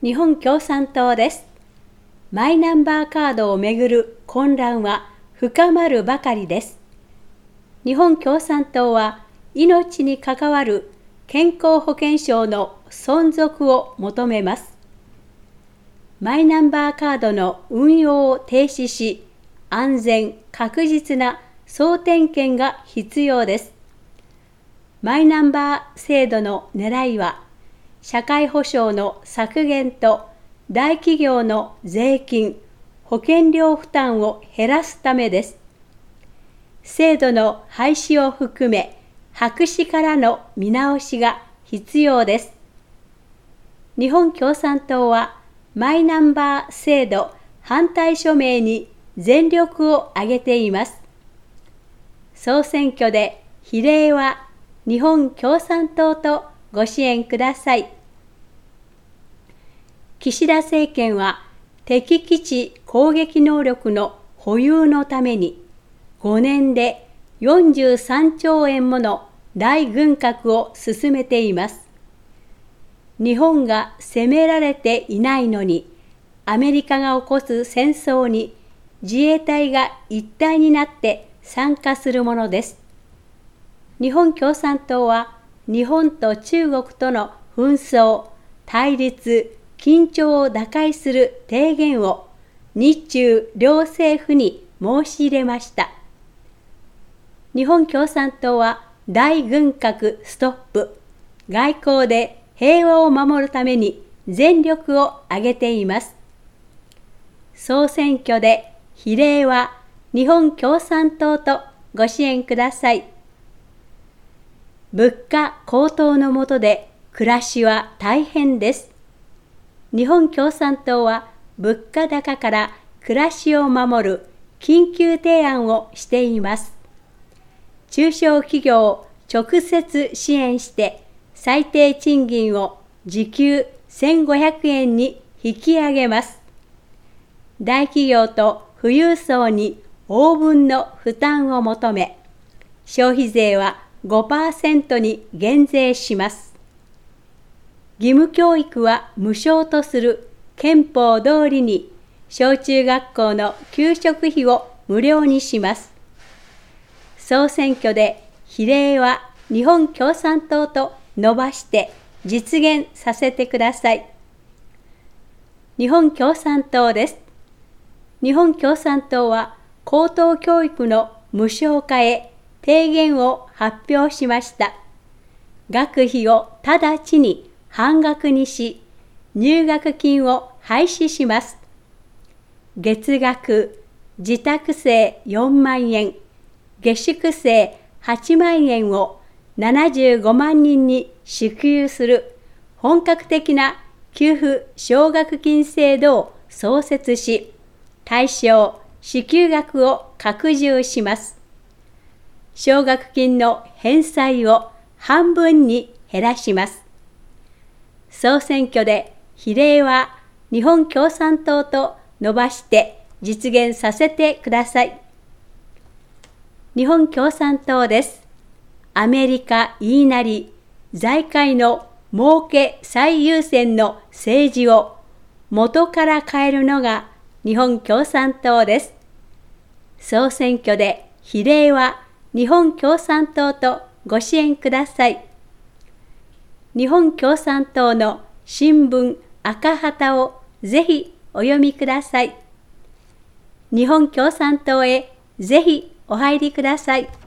日本共産党です。マイナンバーカードをめぐる混乱は深まるばかりです。日本共産党は命に関わる健康保険証の存続を求めます。マイナンバーカードの運用を停止し、安全確実な総点検が必要です。マイナンバー制度の狙いは、社会保障の削減と大企業の税金、保険料負担を減らすためです。制度の廃止を含め、白紙からの見直しが必要です。日本共産党は、マイナンバー制度反対署名に全力を挙げています。総選挙で比例は日本共産党とご支援ください。岸田政権は敵基地攻撃能力の保有のために5年で43兆円もの大軍拡を進めています。日本が攻められていないのに、アメリカが起こす戦争に自衛隊が一体になって参加するものです。日本共産党は日本と中国との紛争、対立、緊張を打開する提言を日中両政府に申し入れました。日本共産党は大軍拡ストップ、外交で平和を守るために全力を挙げています。総選挙で比例は日本共産党とご支援ください。物価高騰の下で暮らしは大変です。日本共産党は物価高から暮らしを守る緊急提案をしています。中小企業を直接支援して最低賃金を時給1500円に引き上げます。大企業と富裕層に応分の負担を求め、消費税は 5% に減税します。義務教育は無償とする憲法通りに、小中学校の給食費を無料にします。総選挙で比例は日本共産党と伸ばして実現させてください。日本共産党です。日本共産党は高等教育の無償化へ提言を発表しました。学費を直ちに半額にし、入学金を廃止します。月額、自宅生4万円、下宿生8万円を75万人に支給する本格的な給付奨学金制度を創設し、対象、支給額を拡充します。奨学金の返済を半分に減らします。総選挙で比例は日本共産党と伸ばして実現させてください。日本共産党です。アメリカ言いなり、財界の儲け最優先の政治を元から変えるのが日本共産党です。総選挙で比例は日本共産党とご支援ください。日本共産党の新聞赤旗をぜひお読みください。日本共産党へぜひお入りください。